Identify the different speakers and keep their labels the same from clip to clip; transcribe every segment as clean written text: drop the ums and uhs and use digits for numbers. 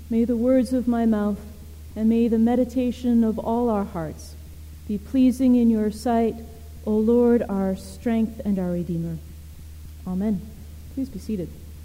Speaker 1: May the words of my mouth and may the meditation of all our hearts be pleasing in your sight, O Lord, our strength and our Redeemer. Amen. Please be seated.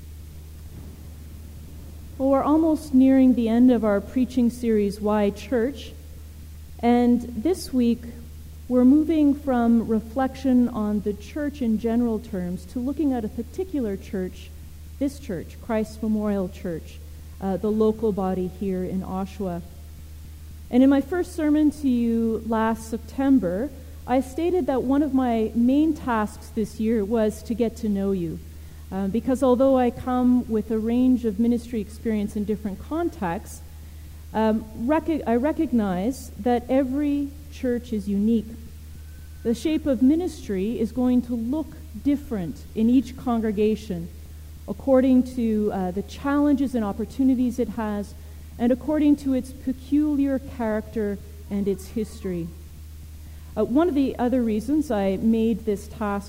Speaker 1: Well, we're almost nearing the end of our preaching series, Why Church? And this week, we're moving from reflection on the church in general terms to looking at a particular church, this church, Christ Memorial Church, the local body here in Oshawa. And in my first sermon to you last September, I stated that one of my main tasks this year was to get to know you. Because although I come with a range of ministry experience in different contexts, I recognize that every church is unique. The shape of ministry is going to look different in each congregation according to the challenges and opportunities it has, and according to its peculiar character and its history. One of the other reasons I made this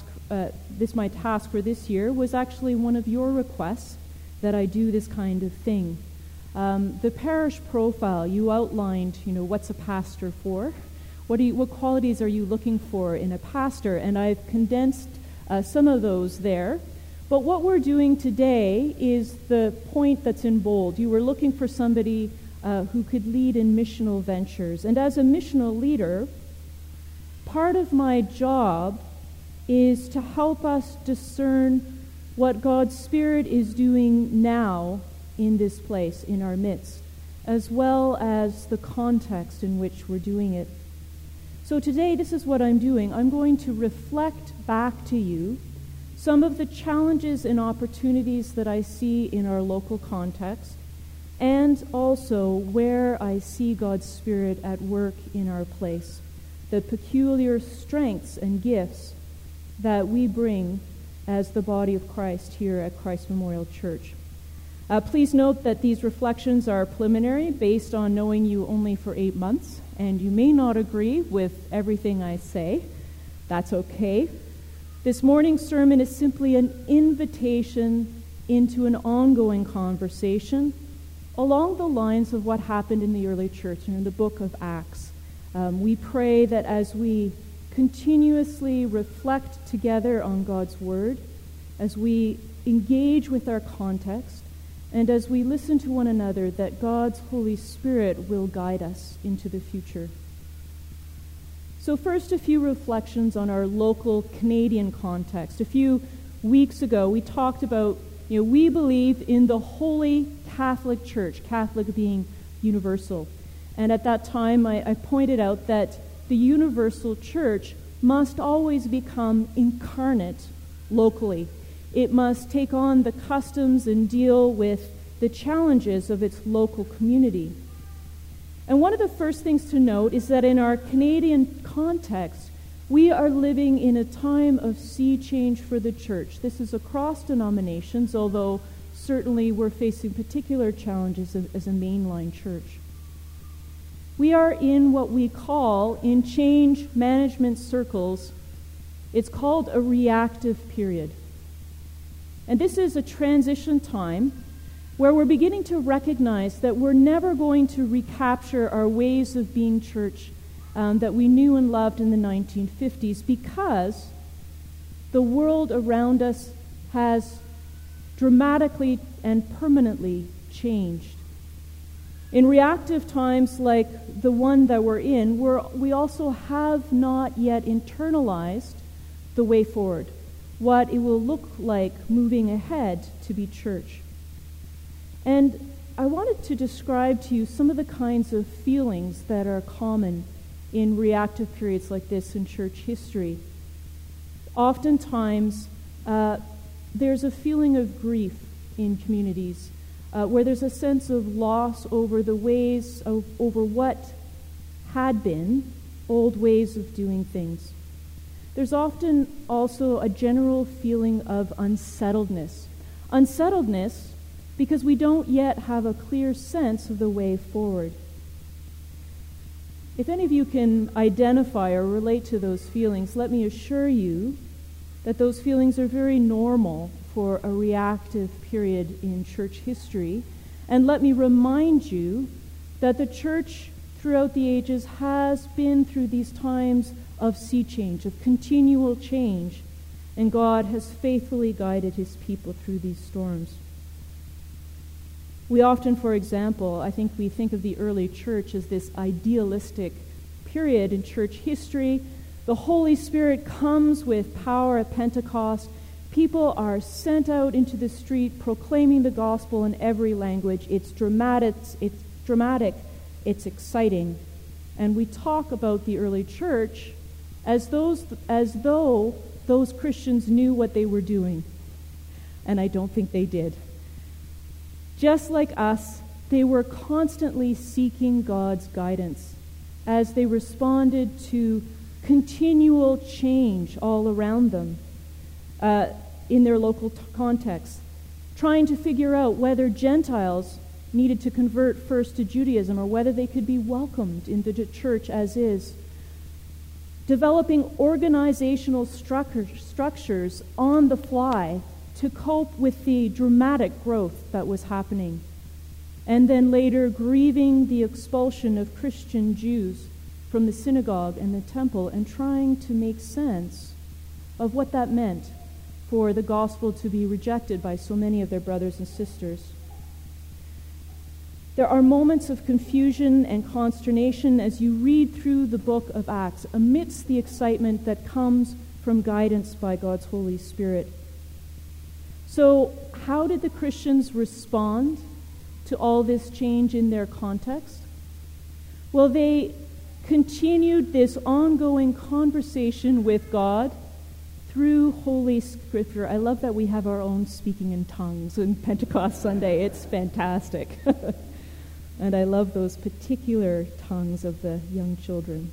Speaker 1: my task for this year was actually one of your requests that I do this kind of thing. The parish profile, you outlined, what's a pastor for? What qualities are you looking for in a pastor? And I've condensed some of those there. But what we're doing today is the point that's in bold. You were looking for somebody who could lead in missional ventures. And as a missional leader, part of my job is to help us discern what God's Spirit is doing now in this place, in our midst, as well as the context in which we're doing it. So today, this is what I'm doing. I'm going to reflect back to you some of the challenges and opportunities that I see in our local context, and also where I see God's Spirit at work in our place, the peculiar strengths and gifts that we bring as the body of Christ here at Christ Memorial Church. Please note that these reflections are preliminary, based on knowing you only for 8 months, and you may not agree with everything I say. That's okay. This morning's sermon is simply an invitation into an ongoing conversation along the lines of what happened in the early church and in the book of Acts. We pray that as we continuously reflect together on God's Word, as we engage with our context, and as we listen to one another, that God's Holy Spirit will guide us into the future. So first, a few reflections on our local Canadian context. A few weeks ago, we talked about, we believe in the Holy Catholic Church, Catholic being universal. And at that time, I pointed out that the universal church must always become incarnate locally. It must take on the customs and deal with the challenges of its local community. And one of the first things to note is that in our Canadian context, we are living in a time of sea change for the church. This is across denominations, although certainly we're facing particular challenges as a mainline church. We are in what we call, in change management circles, it's called a reactive period. And this is a transition time where we're beginning to recognize that we're never going to recapture our ways of being church that we knew and loved in the 1950s, because the world around us has dramatically and permanently changed. In reactive times like the one that we're in, we also have not yet internalized the way forward, what it will look like moving ahead to be church. And I wanted to describe to you some of the kinds of feelings that are common in reactive periods like this in church history. Oftentimes, there's a feeling of grief in communities where there's a sense of loss over over what had been old ways of doing things. There's often also a general feeling of unsettledness. Unsettledness because we don't yet have a clear sense of the way forward. If any of you can identify or relate to those feelings, let me assure you that those feelings are very normal for a reactive period in church history, And let me remind you that the church throughout the ages has been through these times of sea change, of continual change, and God has faithfully guided his people through these storms. We often, for example, I think we think of the early church as this idealistic period in church history. The Holy Spirit comes with power at Pentecost. People are sent out into the street proclaiming the gospel in every language. It's dramatic, it's exciting. And we talk about the early church as though those Christians knew what they were doing. And I don't think they did. Just like us, they were constantly seeking God's guidance as they responded to continual change all around them in their local context, trying to figure out whether Gentiles needed to convert first to Judaism or whether they could be welcomed into the church as is, developing organizational structures on the fly to cope with the dramatic growth that was happening, and then later grieving the expulsion of Christian Jews from the synagogue and the temple and trying to make sense of what that meant for the gospel to be rejected by so many of their brothers and sisters. There are moments of confusion and consternation as you read through the book of Acts amidst the excitement that comes from guidance by God's Holy Spirit. So, how did the Christians respond to all this change in their context? Well, they continued this ongoing conversation with God through Holy Scripture. I love that we have our own speaking in tongues on Pentecost Sunday. It's fantastic. And I love those particular tongues of the young children.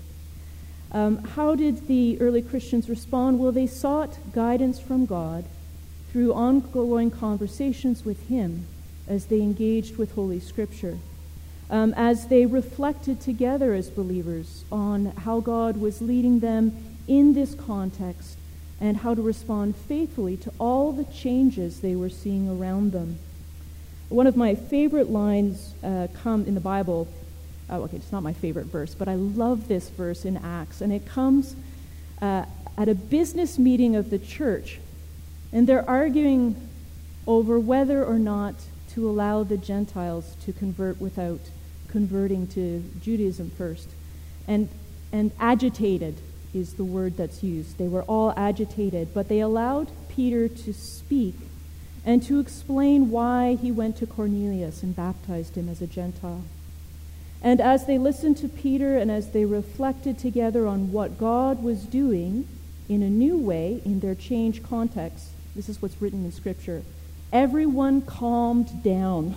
Speaker 1: How did the early Christians respond? Well, they sought guidance from God through ongoing conversations with him as they engaged with Holy Scripture, as they reflected together as believers on how God was leading them in this context and how to respond faithfully to all the changes they were seeing around them. One of my favorite lines come in the Bible. It's not my favorite verse, but I love this verse in Acts, and it comes at a business meeting of the church, and they're arguing over whether or not to allow the Gentiles to convert without converting to Judaism first. And agitated is the word that's used. They were all agitated, but they allowed Peter to speak and to explain why he went to Cornelius and baptized him as a Gentile. And as they listened to Peter and as they reflected together on what God was doing in a new way in their changed context, this is what's written in Scripture, everyone calmed down.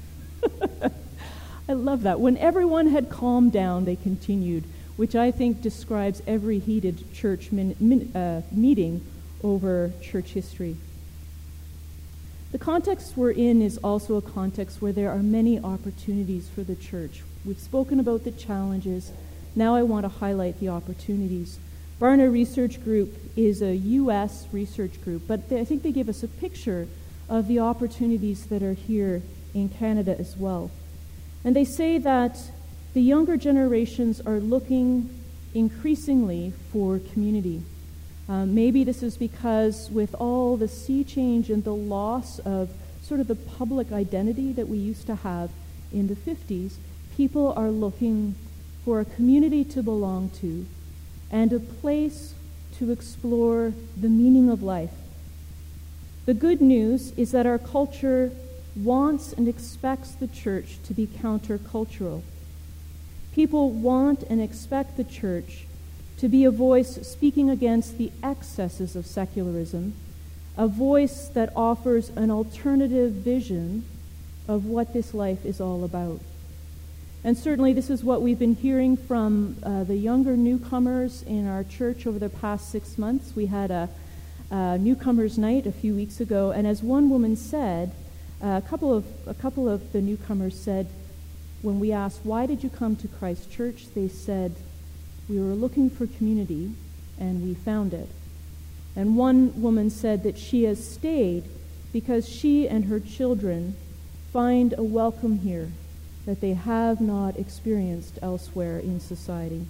Speaker 1: I love that. When everyone had calmed down, they continued, which I think describes every heated church meeting over church history. The context we're in is also a context where there are many opportunities for the church. We've spoken about the challenges. Now I want to highlight the opportunities. Barna Research Group is a U.S. research group, but I think they give us a picture of the opportunities that are here in Canada as well. And they say that the younger generations are looking increasingly for community. Maybe this is because with all the sea change and the loss of sort of the public identity that we used to have in the 50s, people are looking for a community to belong to and a place to explore the meaning of life. The good news is that our culture wants and expects the church to be countercultural. People want and expect the church to be a voice speaking against the excesses of secularism, a voice that offers an alternative vision of what this life is all about. And certainly this is what we've been hearing from the younger newcomers in our church over the past 6 months. We had a newcomers' night a few weeks ago, and as one woman said, a couple of the newcomers said, when we asked, why did you come to Christ Church? They said, we were looking for community, and we found it. And one woman said that she has stayed because she and her children find a welcome here that they have not experienced elsewhere in society.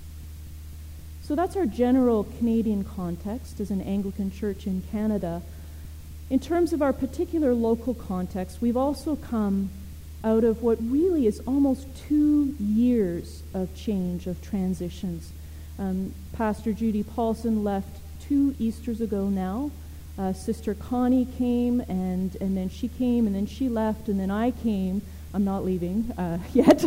Speaker 1: So that's our general Canadian context as an Anglican church in Canada. In terms of our particular local context, we've also come out of what really is almost 2 years of change, of transitions. Pastor Judy Paulson left 2 Easters ago now. Sister Connie came, and then she came, and then she left, and then I came. I'm not leaving yet.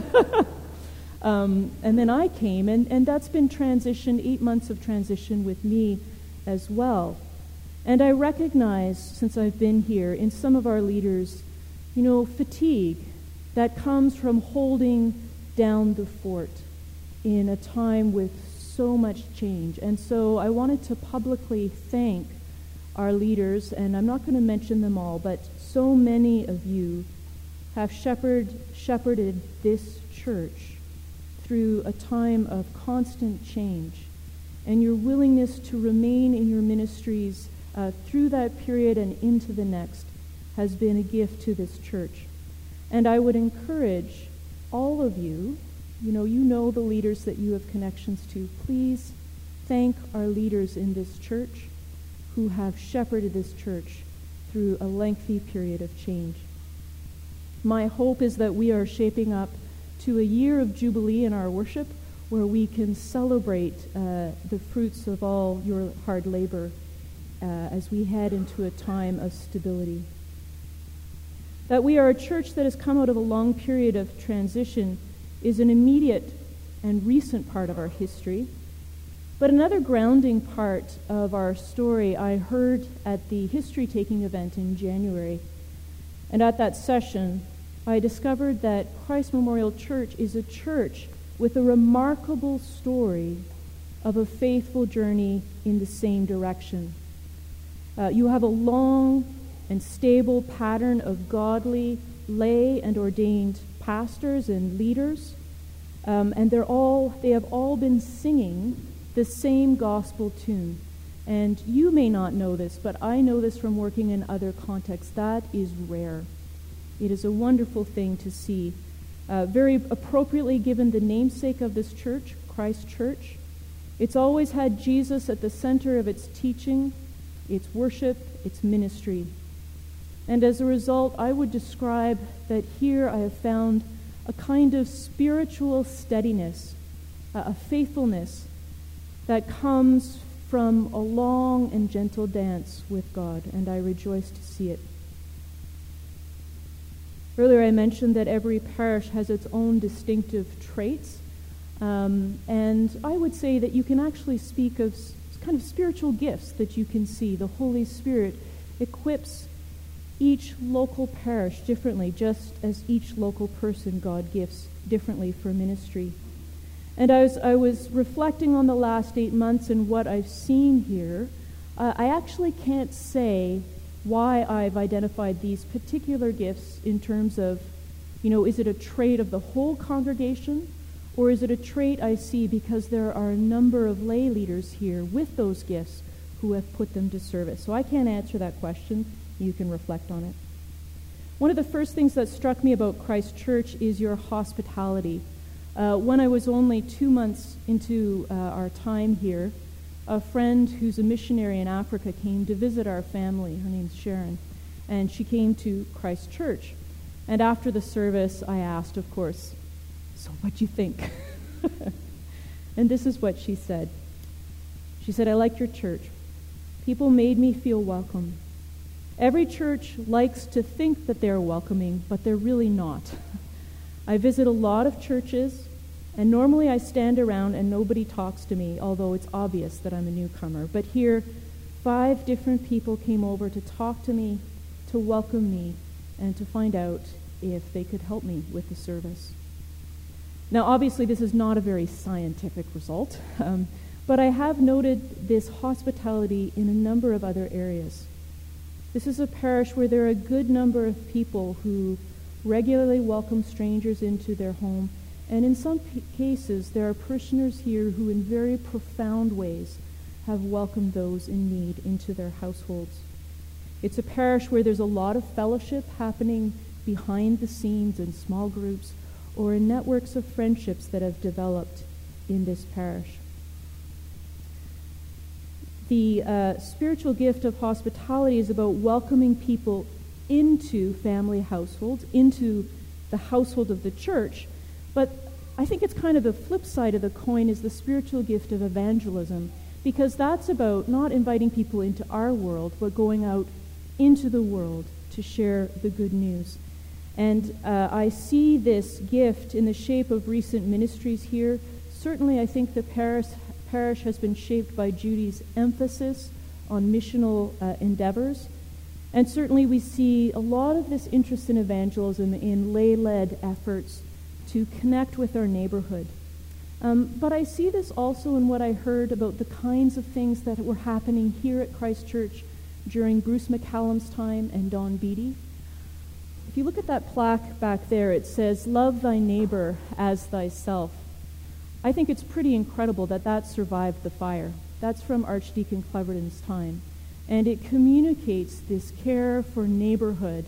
Speaker 1: And then I came, and that's been transition, 8 months of transition with me as well. And I recognize, since I've been here, in some of our leaders, fatigue that comes from holding down the fort in a time with so much change. And so I wanted to publicly thank our leaders, and I'm not going to mention them all, but so many of you have shepherded this church through a time of constant change. And your willingness to remain in your ministries through that period and into the next has been a gift to this church. And I would encourage all of you, you know the leaders that you have connections to, please thank our leaders in this church who have shepherded this church through a lengthy period of change. My hope is that we are shaping up to a year of Jubilee in our worship where we can celebrate the fruits of all your hard labor as we head into a time of stability. That we are a church that has come out of a long period of transition is an immediate and recent part of our history. But another grounding part of our story I heard at the history-taking event in January. And at that session, I discovered that Christ Memorial Church is a church with a remarkable story of a faithful journey in the same direction. You have a long and stable pattern of godly, lay, and ordained pastors and leaders, and they have all been singing the same gospel tune. And you may not know this, but I know this from working in other contexts. That is rare. It is a wonderful thing to see. Very appropriately given the namesake of this church, Christ Church. It's always had Jesus at the center of its teaching, its worship, its ministry. And as a result, I would describe that here I have found a kind of spiritual steadiness, a faithfulness that comes from a long and gentle dance with God, and I rejoice to see it. Earlier I mentioned that every parish has its own distinctive traits, and I would say that you can actually speak of kind of spiritual gifts that you can see. The Holy Spirit equips each local parish differently, just as each local person God gifts differently for ministry. And I was reflecting on the last 8 months and what I've seen here. I actually can't say why I've identified these particular gifts in terms of, is it a trait of the whole congregation, or is it a trait I see because there are a number of lay leaders here with those gifts who have put them to service? So I can't answer that question. You can reflect on it. One of the first things that struck me about Christ Church is your hospitality. When I was only 2 months into our time here, a friend who's a missionary in Africa came to visit our family. Her name's Sharon, and she came to Christ Church. And after the service, I asked, of course, so what'd you think? And this is what she said. She said, I like your church. People made me feel welcome. Every church likes to think that they're welcoming, but they're really not. I visit a lot of churches, and normally I stand around and nobody talks to me, although it's obvious that I'm a newcomer. But here, 5 different people came over to talk to me, to welcome me, and to find out if they could help me with the service. Now, obviously, this is not a very scientific result, but I have noted this hospitality in a number of other areas. This is a parish where there are a good number of people who regularly welcome strangers into their home, and in some cases, there are parishioners here who in very profound ways have welcomed those in need into their households. It's a parish where there's a lot of fellowship happening behind the scenes in small groups or in networks of friendships that have developed in this parish. The spiritual gift of hospitality is about welcoming people into family households, into the household of the church, but I think it's kind of the flip side of the coin is the spiritual gift of evangelism, because that's about not inviting people into our world, but going out into the world to share the good news. And I see this gift in the shape of recent ministries here. Certainly I think the parish has been shaped by Judy's emphasis on missional endeavors. And certainly we see a lot of this interest in evangelism in lay-led efforts to connect with our neighborhood. But I see this also in what I heard about the kinds of things that were happening here at Christ Church during Bruce McCallum's time and Don Beatty. If you look at that plaque back there, it says, "Love thy neighbor as thyself." I think it's pretty incredible that that survived the fire. That's from Archdeacon Cleverton's time. And it communicates this care for neighborhood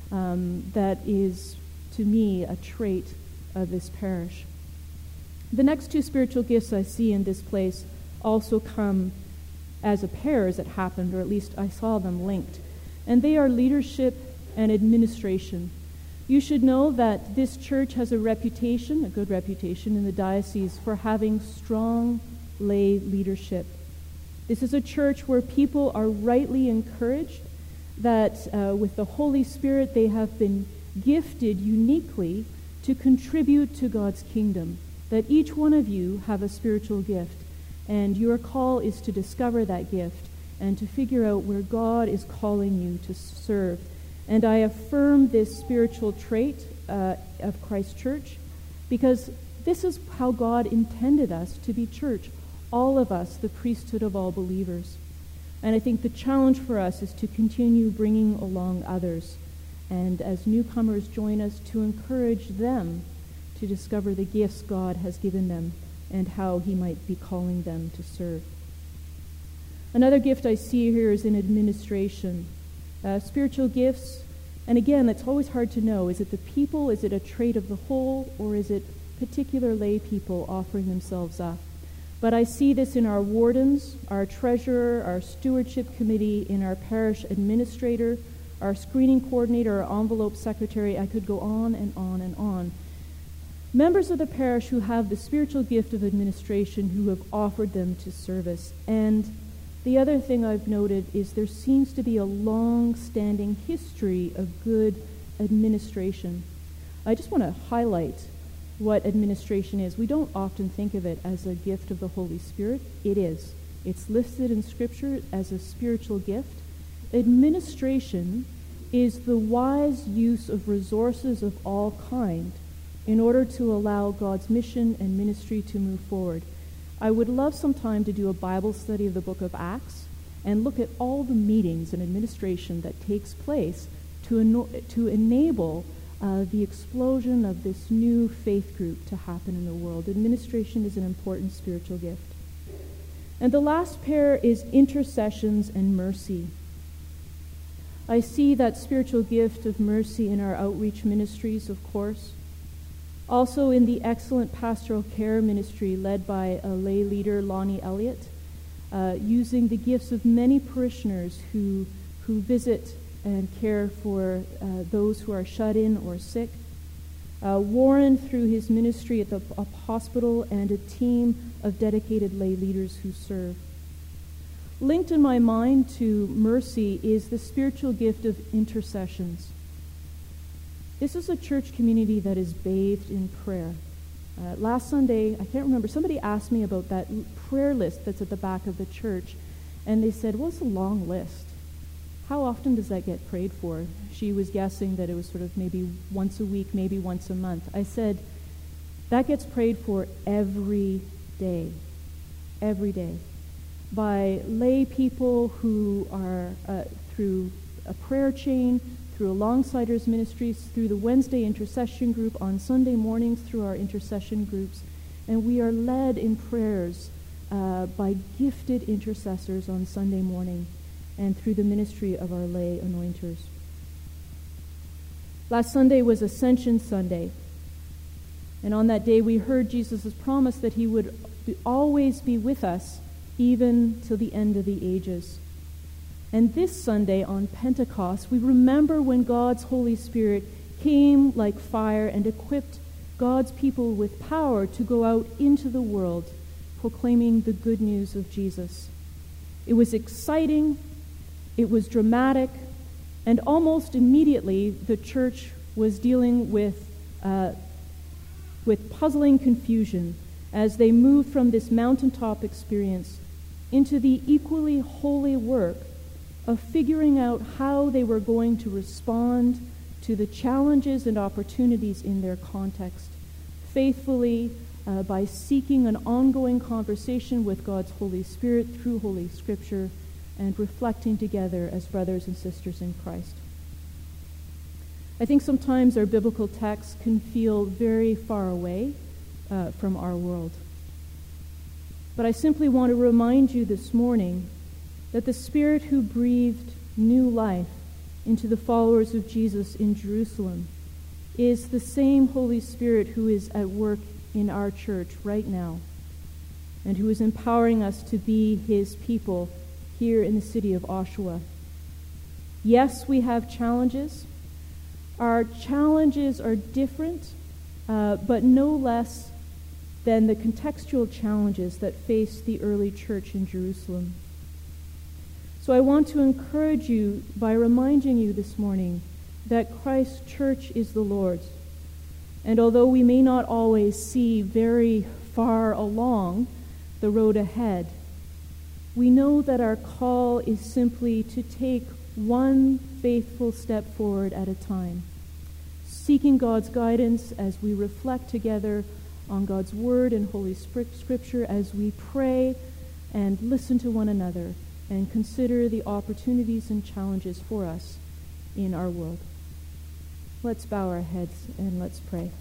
Speaker 1: that is, to me, a trait of this parish. The next two spiritual gifts I see in this place also come as a pair as it happened, or at least I saw them linked. And they are leadership and administration. You should know that this church has a reputation, a good reputation in the diocese, for having strong lay leadership. This is a church where people are rightly encouraged, that with the Holy Spirit they have been gifted uniquely to contribute to God's kingdom, that each one of you have a spiritual gift, and your call is to discover that gift and to figure out where God is calling you to serve. And I affirm this spiritual trait of Christ Church because this is how God intended us to be church, all of us, the priesthood of all believers. And I think the challenge for us is to continue bringing along others, and as newcomers join us, to encourage them to discover the gifts God has given them and how he might be calling them to serve. Another gift I see here is in administration. Spiritual gifts, and again, it's always hard to know. Is it the people? Is it a trait of the whole? Or is it particular lay people offering themselves up? But I see this in our wardens, our treasurer, our stewardship committee, in our parish administrator, our screening coordinator, our envelope secretary. I could go on and on and on. Members of the parish who have the spiritual gift of administration who have offered them to service. And the other thing I've noted is there seems to be a long-standing history of good administration. I just want to highlight what administration is. We don't often think of it as a gift of the Holy Spirit. It is. It's listed in Scripture as a spiritual gift. Administration is the wise use of resources of all kind in order to allow God's mission and ministry to move forward. I would love some time to do a Bible study of the book of Acts and look at all the meetings and administration that takes place to enable the explosion of this new faith group to happen in the world. Administration is an important spiritual gift. And the last pair is intercessions and mercy. I see that spiritual gift of mercy in our outreach ministries, of course. Also in the excellent pastoral care ministry led by a lay leader, Lonnie Elliott, using the gifts of many parishioners who visit and care for those who are shut in or sick. Warren through his ministry at the hospital and a team of dedicated lay leaders who serve. Linked in my mind to mercy is the spiritual gift of intercessions. This is a church community that is bathed in prayer. Last Sunday, I can't remember, somebody asked me about that prayer list that's at the back of the church, and they said, well, it's a long list. How often does that get prayed for? She was guessing that it was sort of maybe once a week, maybe once a month. I said, that gets prayed for every day, by lay people who are through a prayer chain, through Alongsiders Ministries, through the Wednesday intercession group, on Sunday mornings through our intercession groups. And we are led in prayers by gifted intercessors on Sunday morning and through the ministry of our lay anointers. Last Sunday was Ascension Sunday. And on that day we heard Jesus' promise that he would always be with us, even till the end of the ages. And this Sunday on Pentecost, we remember when God's Holy Spirit came like fire and equipped God's people with power to go out into the world, proclaiming the good news of Jesus. It was exciting, it was dramatic, and almost immediately the church was dealing with puzzling confusion as they moved from this mountaintop experience into the equally holy work of figuring out how they were going to respond to the challenges and opportunities in their context, faithfully by seeking an ongoing conversation with God's Holy Spirit through Holy Scripture and reflecting together as brothers and sisters in Christ. I think sometimes our biblical texts can feel very far away from our world. But I simply want to remind you this morning that the Spirit who breathed new life into the followers of Jesus in Jerusalem is the same Holy Spirit who is at work in our church right now and who is empowering us to be his people here in the city of Oshawa. Yes, we have challenges. Our challenges are different, but no less than the contextual challenges that faced the early church in Jerusalem. So I want to encourage you by reminding you this morning that Christ's church is the Lord's. And although we may not always see very far along the road ahead, we know that our call is simply to take one faithful step forward at a time, seeking God's guidance as we reflect together on God's Word and Holy Scripture, as we pray and listen to one another and consider the opportunities and challenges for us in our world. Let's bow our heads and let's pray.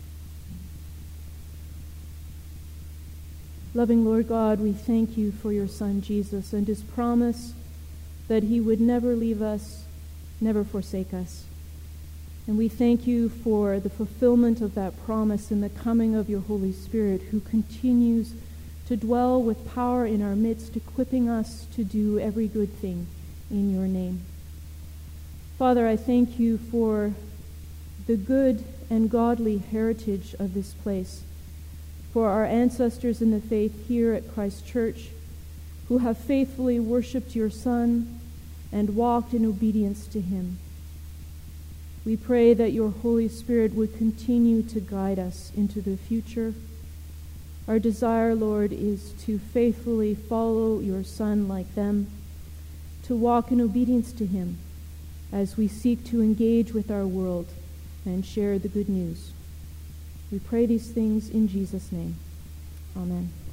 Speaker 1: Loving Lord God, we thank you for your Son Jesus and his promise that he would never leave us, never forsake us. And we thank you for the fulfillment of that promise in the coming of your Holy Spirit, who continues to dwell with power in our midst, equipping us to do every good thing in your name. Father, I thank you for the good and godly heritage of this place, for our ancestors in the faith here at Christ Church, who have faithfully worshipped your Son and walked in obedience to him. We pray that your Holy Spirit would continue to guide us into the future. Our desire, Lord, is to faithfully follow your Son like them, to walk in obedience to him as we seek to engage with our world and share the good news. We pray these things in Jesus' name. Amen.